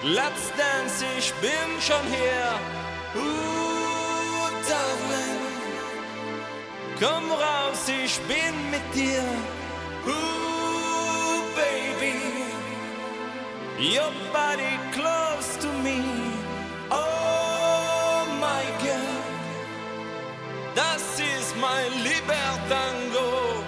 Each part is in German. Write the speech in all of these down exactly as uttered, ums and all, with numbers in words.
Let's dance, ich bin schon hier. Uh, Darling, komm raus, ich bin mit dir. Uh, Baby, your body close to me. Oh my girl, das ist mein Libertango.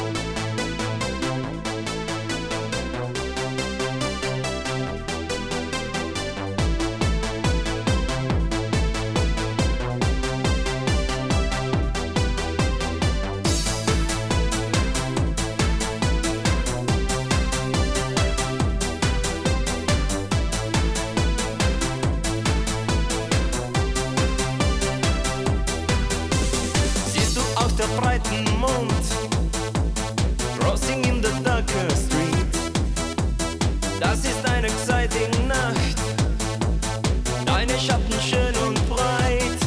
Der breiten Mond, crossing in the darker street. Das ist eine exciting Nacht, deine Schatten schön und breit.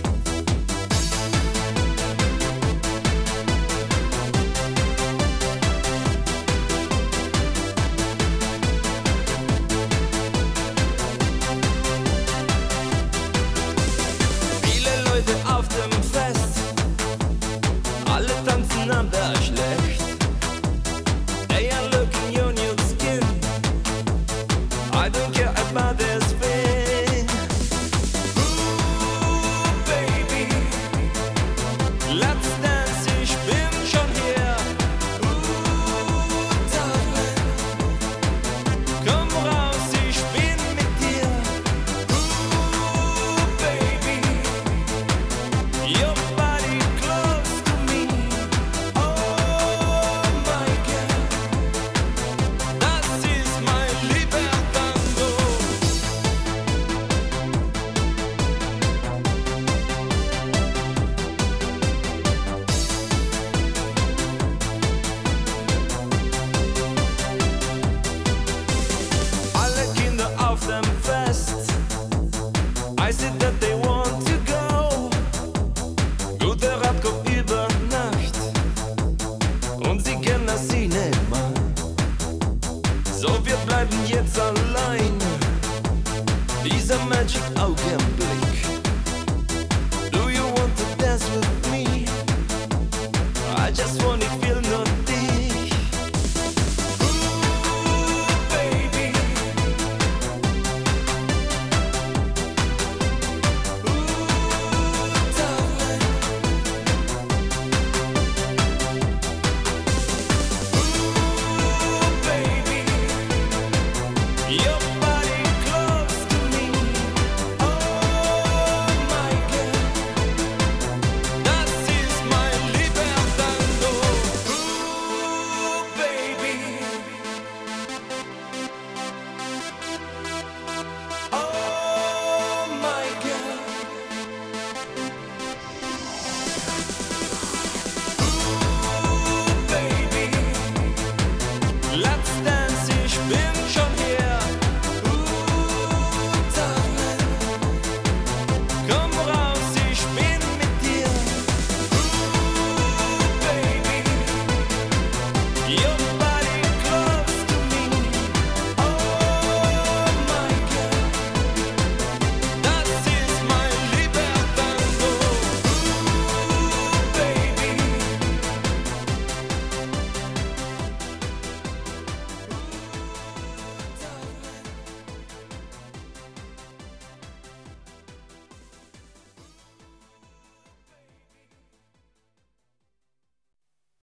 Viele Leute auf dem Fest, alle tanzen am Berglecht. They are looking your new skin. I don't care about their spin. Ooh, baby, let's dance, ich bin schon hier. Ooh, Darling, komm raus, ich bin mit dir. Ooh, baby, your body close to me. I said that they want to go. Guter Rat kommt über Nacht und sie kennen das Cinema. So, wir bleiben jetzt allein. Dieser Magic Augenblick.